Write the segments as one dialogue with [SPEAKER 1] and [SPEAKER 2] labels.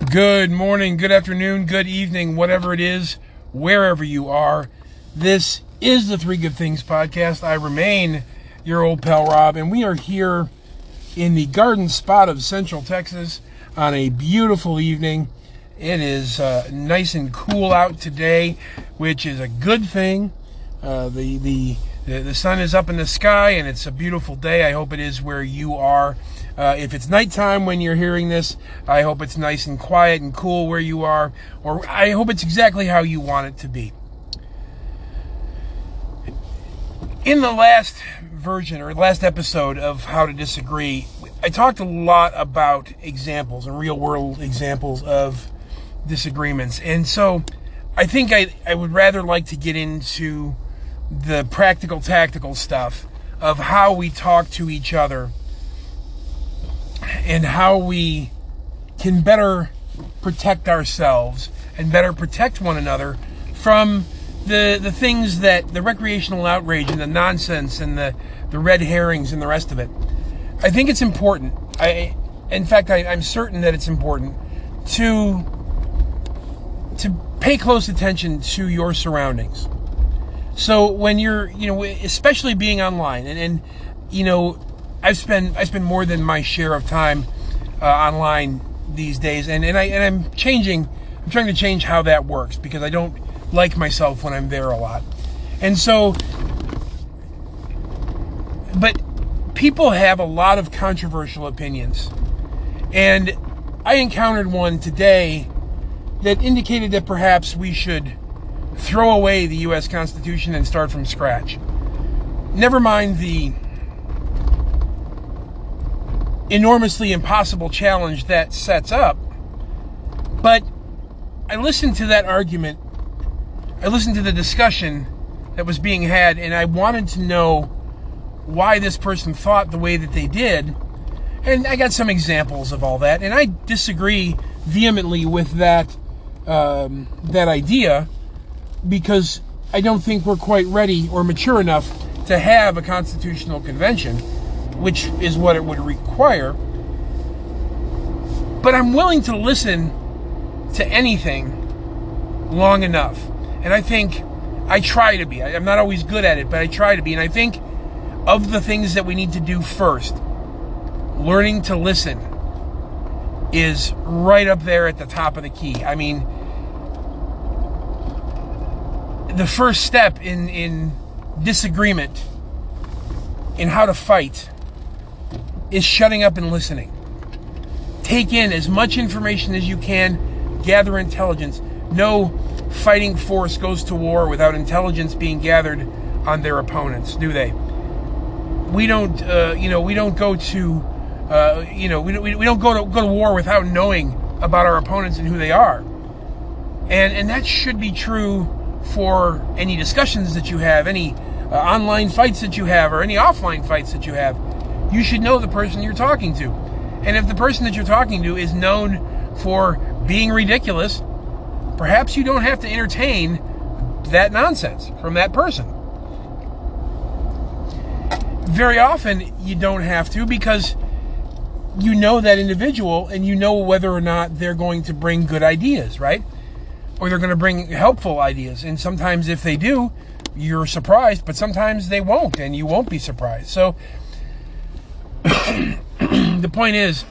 [SPEAKER 1] Good morning, good afternoon, good evening, whatever it is, wherever you are. This is the Three Good Things podcast. I remain your old pal Rob, and we are here in the garden spot of Central Texas on a beautiful evening. It is nice and cool out today, which is a good thing. The sun is up in the sky, and it's a beautiful day. I hope it is where you are. If it's nighttime when you're hearing this, I hope it's nice and quiet and cool where you are, or I hope it's exactly how you want it to be. In the last version, or last episode of How to Disagree, I talked a lot about examples and real-world examples of disagreements. And so I think I would rather like to get into the practical, tactical stuff of how we talk to each other and how we can better protect ourselves and better protect one another from the things that the recreational outrage and the nonsense and the red herrings and the rest of it. I think it's important. In fact, I'm certain that it's important to pay close attention to your surroundings. So when you're, especially being online, and I spend more than my share of time online these days, and I'm trying to change how that works, because I don't like myself when I'm there a lot. And so, but people have a lot of controversial opinions, and I encountered one today that indicated that perhaps we should throw away the U.S. Constitution and start from scratch. Never mind the enormously impossible challenge that sets up, but I listened to that argument, I listened to the discussion that was being had, and I wanted to know why this person thought the way that they did, and I got some examples of all that, and I disagree vehemently with that idea, because I don't think we're quite ready or mature enough to have a constitutional convention, which is what it would require. But I'm willing to listen to anything long enough. And I think I try to be. I'm not always good at it, but I try to be. And I think of the things that we need to do first, learning to listen is right up there at the top of the key. I mean, the first step in disagreement, in how to fight, is shutting up and listening. Take in as much information as you can, gather intelligence. No fighting force goes to war without intelligence being gathered on their opponents, do they? We don't, we don't go to, we don't go to war without knowing about our opponents and who they are. And that should be true for any discussions that you have, any online fights that you have, or any offline fights that you have. You should know the person you're talking to. And if the person that you're talking to is known for being ridiculous, perhaps you don't have to entertain that nonsense from that person. Very often you don't have to, because you know that individual and you know whether or not they're going to bring good ideas, right? Or they're going to bring helpful ideas. And sometimes if they do, you're surprised, but sometimes they won't, and you won't be surprised. So the point is,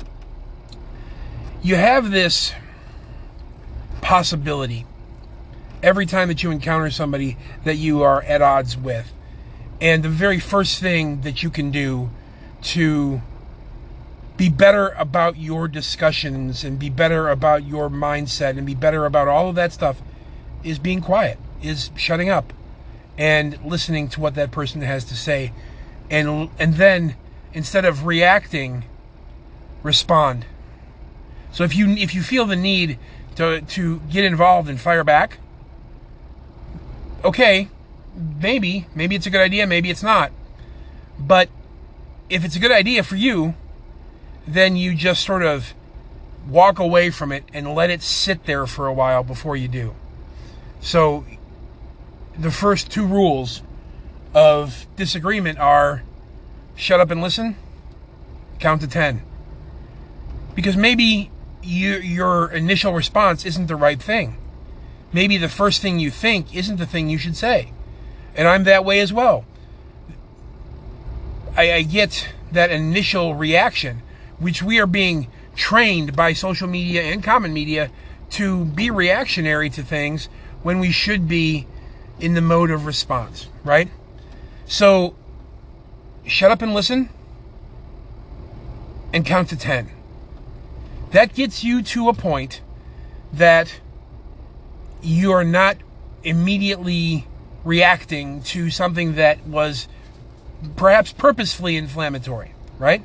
[SPEAKER 1] you have this possibility every time that you encounter somebody that you are at odds with. And the very first thing that you can do to be better about your discussions and be better about your mindset and be better about all of that stuff is being quiet, is shutting up and listening to what that person has to say. And then, instead of reacting, respond. So if you feel the need to get involved and fire back, okay, maybe it's a good idea, maybe it's not. But if it's a good idea for you, then you just sort of walk away from it and let it sit there for a while before you do. So the first two rules of disagreement are shut up and listen, count to 10. Because maybe your initial response isn't the right thing. Maybe the first thing you think isn't the thing you should say. And I'm that way as well. I get that initial reaction, which we are being trained by social media and common media to be reactionary to things when we should be in the mode of response, right? So, shut up and listen and count to 10. That gets you to a point that you are not immediately reacting to something that was perhaps purposefully inflammatory, right?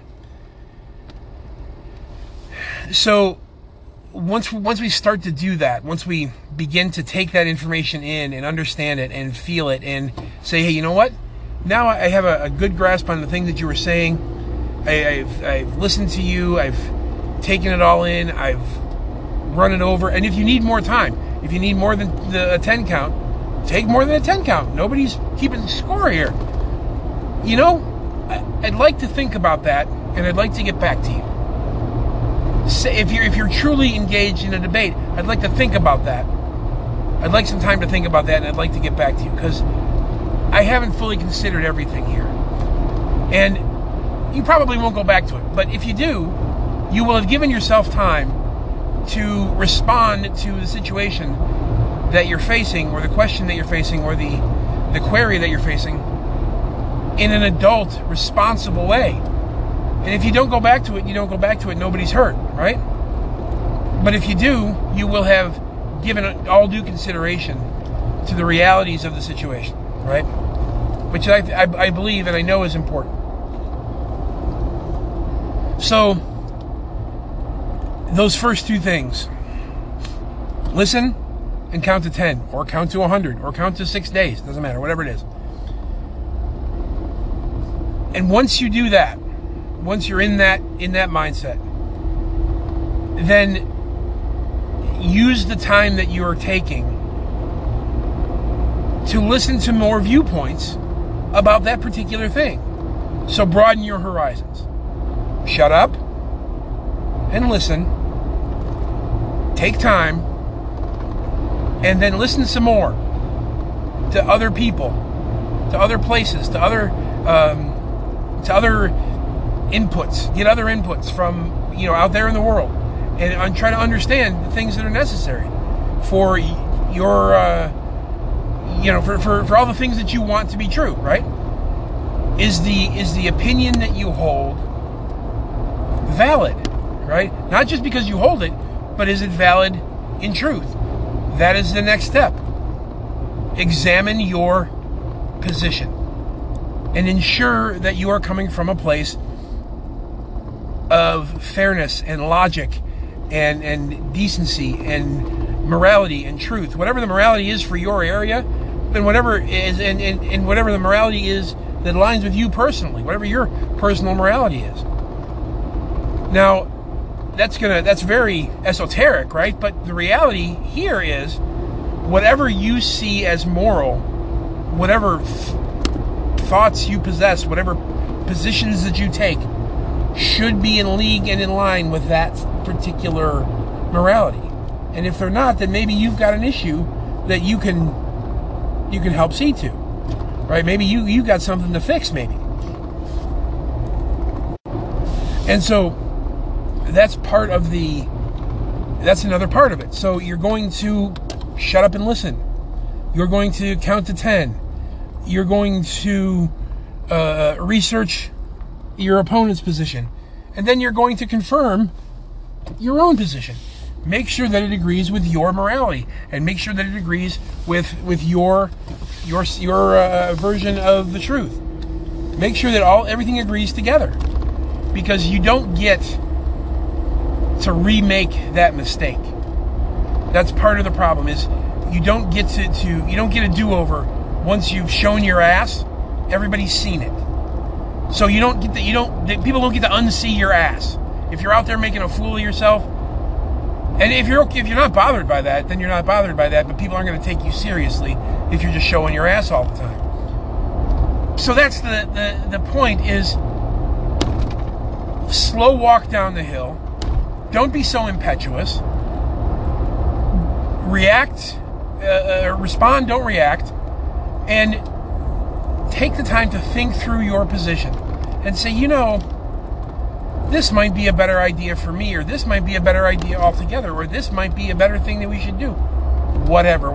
[SPEAKER 1] So once we start to do that, once we begin to take that information in and understand it and feel it and say, hey, you know what? Now I have a good grasp on the thing that you were saying. I've listened to you. I've taken it all in. I've run it over. And if you need more time, if you need more than a 10 count, take more than a 10 count. Nobody's keeping score here. You know, I'd like to think about that, and I'd like to get back to you. Say, if you're truly engaged in a debate, I'd like to think about that. I'd like some time to think about that, and I'd like to get back to you, because I haven't fully considered everything here. And you probably won't go back to it. But if you do, you will have given yourself time to respond to the situation that you're facing, or the question that you're facing, or the query that you're facing in an adult, responsible way. And if you don't go back to it, you don't go back to it. Nobody's hurt, right? But if you do, you will have given all due consideration to the realities of the situation, right? Which I believe and I know is important. So, those first two things, listen and count to 10, or count to 100, or count to 6 days, doesn't matter, whatever it is. And once you do that, once you're in that mindset, then use the time that you are taking to listen to more viewpoints about that particular thing. So broaden your horizons. Shut up and listen. Take time, and then listen some more to other people, to other places, to other inputs. Get other inputs from out there in the world, and try to understand the things that are necessary for your for all the things that you want to be true. Right? Is the opinion that you hold valid? Right? Not just because you hold it, but is it valid in truth? That is the next step. Examine your position and ensure that you are coming from a place of fairness and logic and decency and morality and truth. Whatever the morality is for your area, and whatever is and whatever the morality is that aligns with you personally, whatever your personal morality is. Now, that's very esoteric, right? But the reality here is, whatever you see as moral, whatever thoughts you possess, whatever positions that you take, should be in league and in line with that particular morality. And if they're not, then maybe you've got an issue that you can help see to, right? Maybe you got something to fix, maybe. And so that's another part of it. So you're going to shut up and listen. You're going to count to 10. You're going to research your opponent's position. And then you're going to confirm your own position. Make sure that it agrees with your morality, and make sure that it agrees with your version of the truth. Make sure that everything agrees together, because you don't get to remake that mistake. That's part of the problem. Is you don't get you don't get a do-over once you've shown your ass. Everybody's seen it, so people don't get to unsee your ass. If you're out there making a fool of yourself, and if you're not bothered by that, then you're not bothered by that. But people aren't going to take you seriously if you're just showing your ass all the time. So that's the point. Is slow walk down the hill. Don't be so impetuous. Respond, don't react, and take the time to think through your position and say, this might be a better idea for me, or this might be a better idea altogether, or this might be a better thing that we should do. Whatever.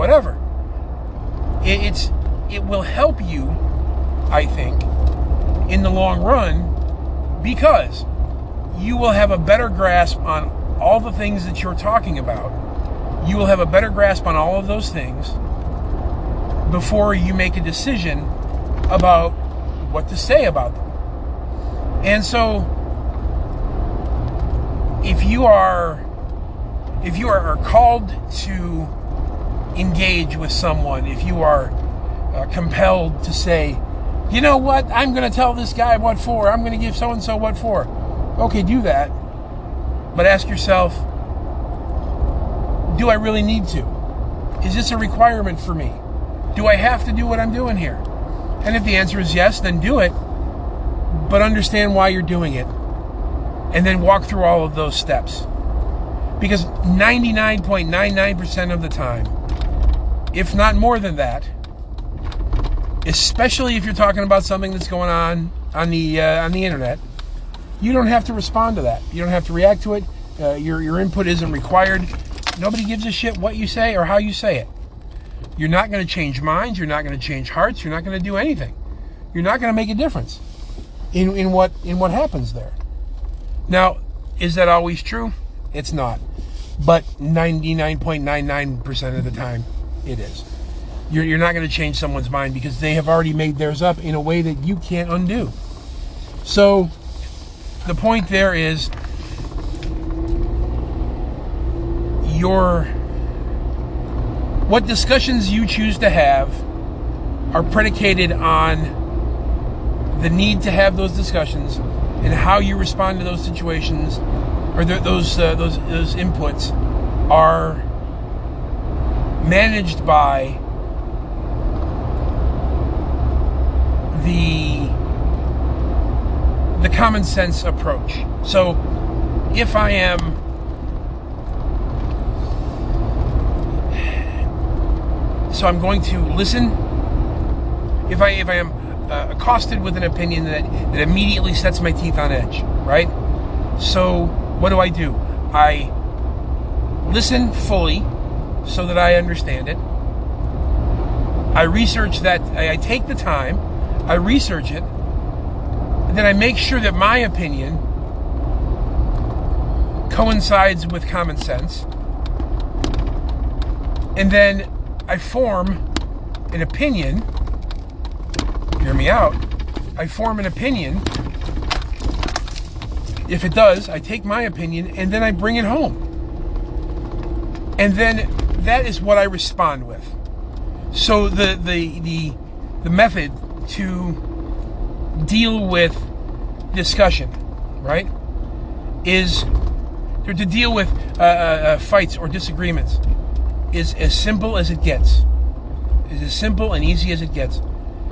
[SPEAKER 1] It will help you, I think, in the long run, because you will have a better grasp on all the things that you're talking about. You will have a better grasp on all of those things before you make a decision about what to say about them. And so, if you are called to engage with someone, if you are compelled to say, you know what, I'm going to tell this guy what for, I'm going to give so-and-so what for. Okay, do that. But ask yourself, do I really need to? Is this a requirement for me? Do I have to do what I'm doing here? And if the answer is yes, then do it. But understand why you're doing it. And then walk through all of those steps. Because 99.99% of the time, if not more than that, especially if you're talking about something that's going on the internet, you don't have to respond to that. You don't have to react to it. Your input isn't required. Nobody gives a shit what you say or how you say it. You're not going to change minds. You're not going to change hearts. You're not going to do anything. You're not going to make a difference in what happens there. Now, is that always true? It's not. But 99.99% of the time, it is. You're not going to change someone's mind because they have already made theirs up in a way that you can't undo. So, the point there is, what discussions you choose to have are predicated on the need to have those discussions and how you respond to those situations, or those inputs are managed by the common sense approach. So if I am I'm going to listen. If I am accosted with an opinion that immediately sets my teeth on edge, right? So what do? I listen fully so that I understand it. I research that. I take the time. I research it. And then I make sure that my opinion coincides with common sense. And then I form an opinion. Hear me out. I form an opinion. If it does, I take my opinion and then I bring it home. And then that is what I respond with. So the method to deal with discussion, right, is to deal with fights or disagreements is as simple as it gets. It's as simple and easy as it gets.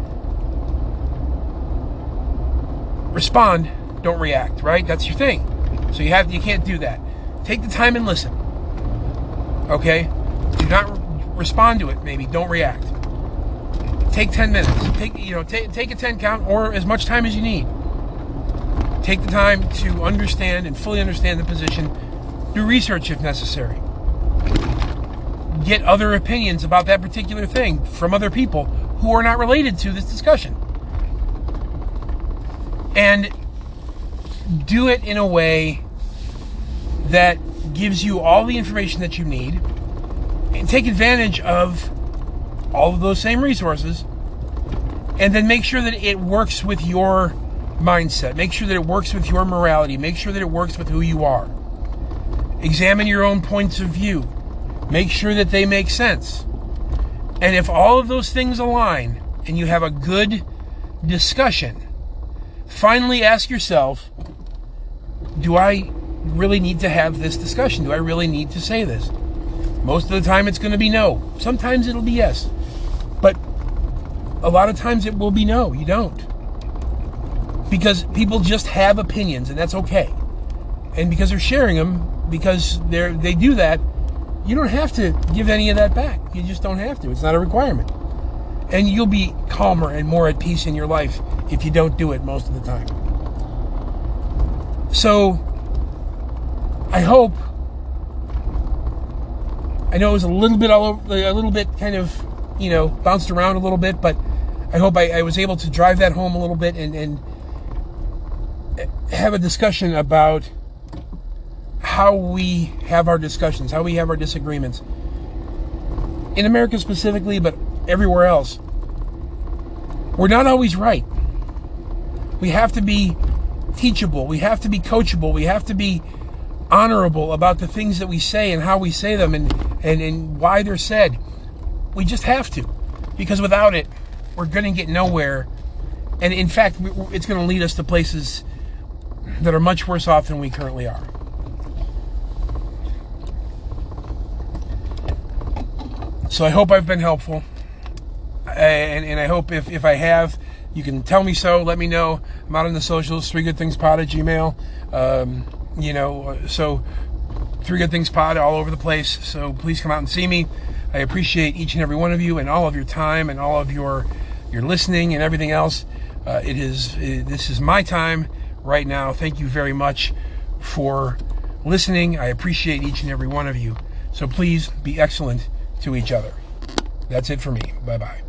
[SPEAKER 1] Respond, don't react, right? That's your thing. So you can't do that. Take the time and listen. Okay? Do not respond to it, maybe. Don't react. Take 10 minutes. Take a 10 count or as much time as you need. Take the time to understand and fully understand the position. Do research if necessary. Get other opinions about that particular thing from other people who are not related to this discussion. And do it in a way that gives you all the information that you need, and take advantage of all of those same resources, and then make sure that it works with your mindset. Make sure that it works with your morality. Make sure that it works with who you are. Examine your own points of view. Make sure that they make sense. And if all of those things align and you have a good discussion, finally ask yourself, do I really need to have this discussion? Do I really need to say this? Most of the time it's going to be no. Sometimes it'll be yes. But a lot of times it will be no. You don't. Because people just have opinions, and that's okay. And because they're sharing them, because they do that, you don't have to give any of that back. You just don't have to. It's not a requirement. And you'll be calmer and more at peace in your life if you don't do it most of the time. So, I hope, I know it was a little bit kind of, bounced around a little bit, but I hope I was able to drive that home a little bit and have a discussion about how we have our discussions, how we have our disagreements. In America specifically, but everywhere else. We're not always right. We have to be teachable. We have to be coachable. We have to be honorable about the things that we say and how we say them and why they're said. We just have to. Because without it, we're going to get nowhere. And in fact, it's going to lead us to places that are much worse off than we currently are. So I hope I've been helpful. And I hope if I have, you can tell me so. Let me know. I'm out on the socials, 3goodthingspod at Gmail. So 3goodthingspod all over the place. So please come out and see me. I appreciate each and every one of you and all of your time and all of your listening and everything else. This is my time right now. Thank you very much for listening. I appreciate each and every one of you. So please be excellent to each other. That's it for me. Bye-bye.